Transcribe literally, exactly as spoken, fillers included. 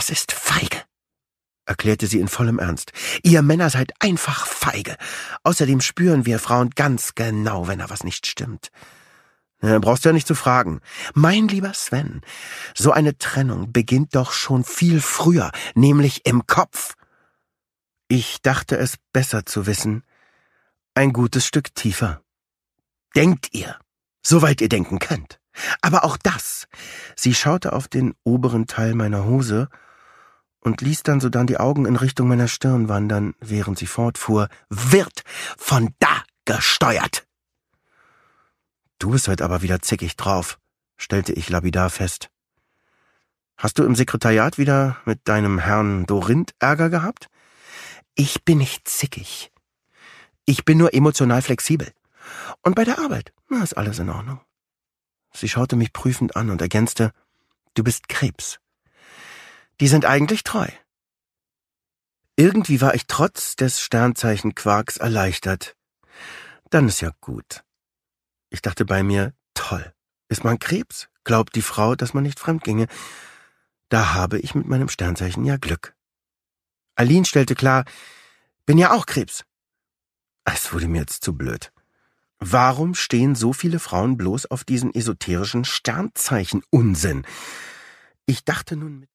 Das ist feige, erklärte sie in vollem Ernst. Ihr Männer seid einfach feige. Außerdem spüren wir Frauen ganz genau, wenn da was nicht stimmt. Ja, brauchst du ja nicht zu fragen. Mein lieber Sven, so eine Trennung beginnt doch schon viel früher, nämlich im Kopf. Ich dachte es besser zu wissen, ein gutes Stück tiefer. Denkt ihr, soweit ihr denken könnt. Aber auch das. Sie schaute auf den oberen Teil meiner Hose und ließ dann sodann die Augen in Richtung meiner Stirn wandern, während sie fortfuhr, wird von da gesteuert. Du bist heute aber wieder zickig drauf, stellte ich lapidar fest. Hast du im Sekretariat wieder mit deinem Herrn Dorinth Ärger gehabt? Ich bin nicht zickig. Ich bin nur emotional flexibel. Und bei der Arbeit, na, ist alles in Ordnung. Sie schaute mich prüfend an und ergänzte, du bist Krebs. Die sind eigentlich treu. Irgendwie war ich trotz des Sternzeichen-Quarks erleichtert. Dann ist ja gut. Ich dachte bei mir, toll, ist man Krebs? Glaubt die Frau, dass man nicht fremdginge? Da habe ich mit meinem Sternzeichen ja Glück. Aline stellte klar, bin ja auch Krebs. Es wurde mir jetzt zu blöd. Warum stehen so viele Frauen bloß auf diesen esoterischen Sternzeichen-Unsinn? Ich dachte nun mit